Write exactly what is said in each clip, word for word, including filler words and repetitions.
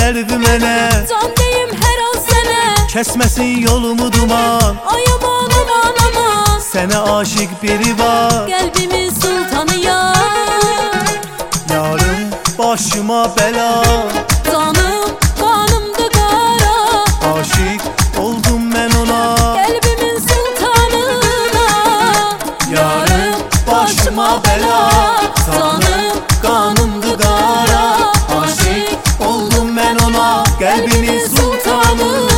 dərdi mənə, can deyim hər an sənə. kəsməsin yolumu duman. Ay aman aman aman, Sənə aşiq biri var, qəlbimin sultanı yar. yarım başıma bəla. Canım qanımdı qara, Aşiq oldum mən ona, qəlbimin sultanına. yarım başıma bəla. Canım qanımdı qara, aşiq oldum mən ona, qəlbimin sultanına.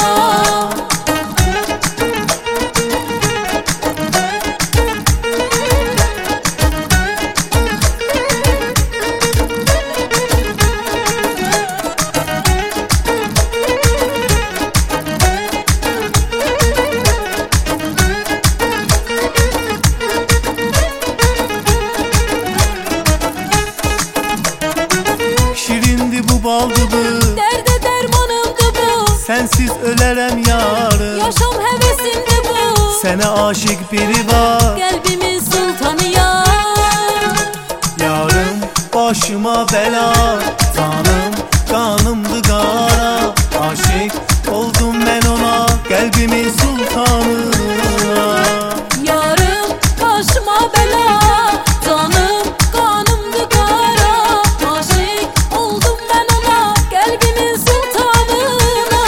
Şirindi bu baldıdır, Dərdə dərmanımdı bu, sensiz ölərəm yarım. yaşam həvəsimdi bu. Sənə aşiq biri var, Qəlbimin sultanı yar. yarım başıma bəla. Canım qanımdı qara, aşiq oldum mən ona, qəlbimin sultanına. Yarım başıma bəla, canım qanımdı qara. Aşiq oldum mən ona, qəlbimin sultanına.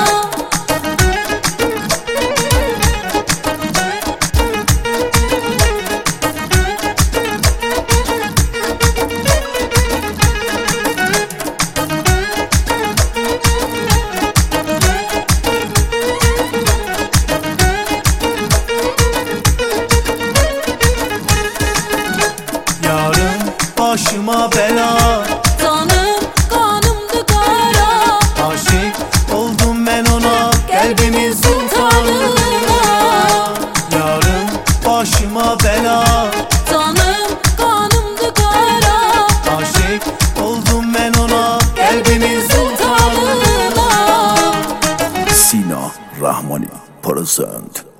Yarım başıma bəla, Canım qanımdı qara, aşiq oldum mən ona, qəlbimin qəlbimin sultanına. sultanına. Yarım başıma bəla, Canım qanımdı qara, aşiq oldum mən ona, qəlbimin qəlbimin sultanına. Sina Rahmani present.